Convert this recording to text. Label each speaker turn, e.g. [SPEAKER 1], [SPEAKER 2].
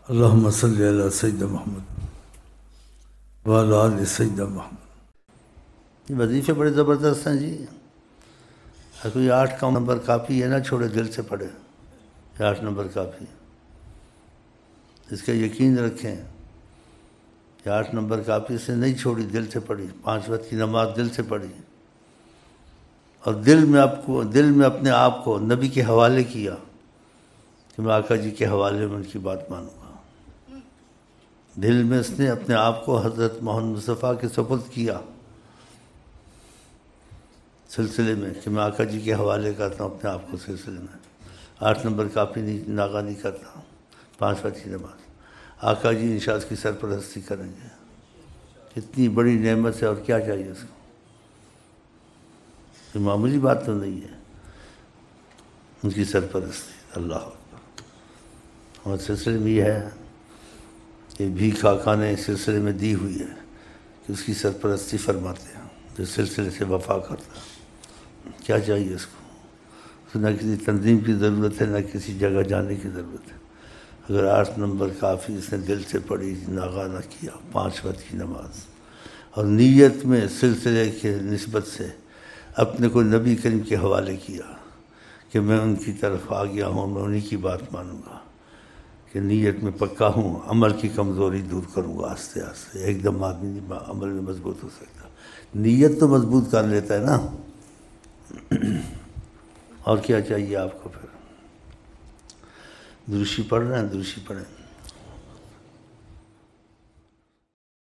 [SPEAKER 1] اللہم صلی علی سیدنا محمد وعلی آل سیدنا محمد۔
[SPEAKER 2] یہ وظیفے بڑے زبردست ہیں جی۔ اگر کوئی 8 کا نمبر کافی ہے نہ چھوڑے، دل سے پڑھے، 8 نمبر کافی، اس کا یقین رکھیں کہ 8 نمبر کافی، سے نہیں چھوڑی، دل سے پڑھی، 5 وقت کی نماز دل سے پڑھی، اور دل میں اپنے آپ کو نبی کے حوالے کیا کہ میں آقا جی کے حوالے میں ان کی بات مانوں گا۔ دل میں اس نے اپنے آپ کو حضرت محمد مصطفیٰ کے سپرد کیا سلسلے میں کہ میں آقا جی کے حوالے کرتا ہوں اپنے آپ کو سلسلے میں۔ 8 نمبر کافی نہیں، ناغہ نہیں کرتا، 5 وقت کی نماز، آقا جی انشاءاللہ اس کی سرپرستی کریں گے۔ اتنی بڑی نعمت ہے، اور کیا چاہیے اس کو؟ یہ معمولی بات تو نہیں ہے، ان کی سرپرستی۔ اللہ اکبر۔ اور سلسلے میں یہ ہے کہ بھیک آقا نے اس سلسلے میں دی ہوئی ہے کہ اس کی سرپرستی فرماتے ہیں، جو سلسلے سے وفا کرتا ہے۔ کیا چاہیے اس کو؟ نہ کسی تنظیم کی ضرورت ہے، نہ کسی جگہ جانے کی ضرورت ہے۔ اگر 8 نمبر کافی اس نے دل سے پڑھی، ناغہ نہ کیا، 5 وقت کی نماز، اور نیت میں سلسلے کے نسبت سے اپنے کو نبی کریم کے حوالے کیا کہ میں ان کی طرف آ گیا ہوں، میں انہی کی بات مانوں گا، کہ نیت میں پکا ہوں، عمل کی کمزوری دور کروں گا آہستہ آہستہ۔ ایک دم آدمی عمل میں مضبوط ہو سکتا، نیت تو مضبوط کر لیتا ہے نا۔ اور کیا چاہیے آپ کو پھر؟ دروشی پڑھ رہے ہیں، دروشی پڑھیں۔